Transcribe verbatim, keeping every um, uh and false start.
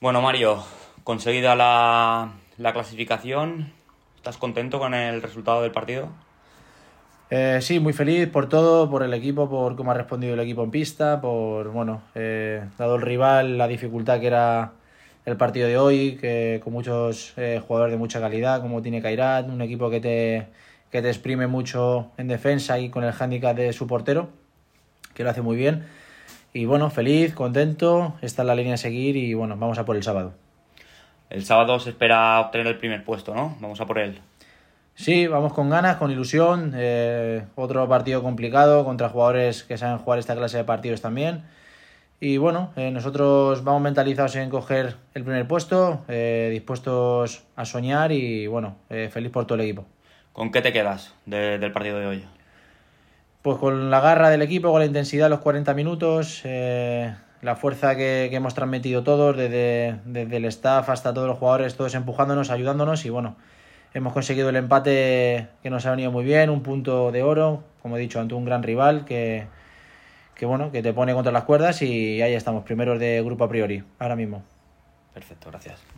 Bueno, Mario, conseguida la, la clasificación. ¿Estás contento con el resultado del partido? Eh, sí, muy feliz por todo, por el equipo, por cómo ha respondido el equipo en pista, por, bueno, eh, dado el rival, la dificultad que era el partido de hoy, que con muchos eh, jugadores de mucha calidad, como tiene Kairat, un equipo que te, que te exprime mucho en defensa y con el hándicap de su portero, que lo hace muy bien. Y bueno, feliz, contento, esta es la línea a seguir y bueno, vamos a por el sábado. El sábado se espera obtener el primer puesto, ¿no? Vamos a por él. Sí, vamos con ganas, con ilusión. Eh, otro partido complicado contra jugadores que saben jugar esta clase de partidos también. Y bueno, eh, nosotros vamos mentalizados en coger el primer puesto, eh, dispuestos a soñar y bueno, eh, feliz por todo el equipo. ¿Con qué te quedas de- del partido de hoy? Pues con la garra del equipo, con la intensidad de los cuarenta minutos, eh, la fuerza que, que hemos transmitido todos, desde, desde el staff hasta todos los jugadores, todos empujándonos, ayudándonos y bueno, hemos conseguido el empate que nos ha venido muy bien, un punto de oro, como he dicho, ante un gran rival que, que bueno, que te pone contra las cuerdas y ahí estamos, primeros de grupo a priori, ahora mismo. Perfecto, gracias.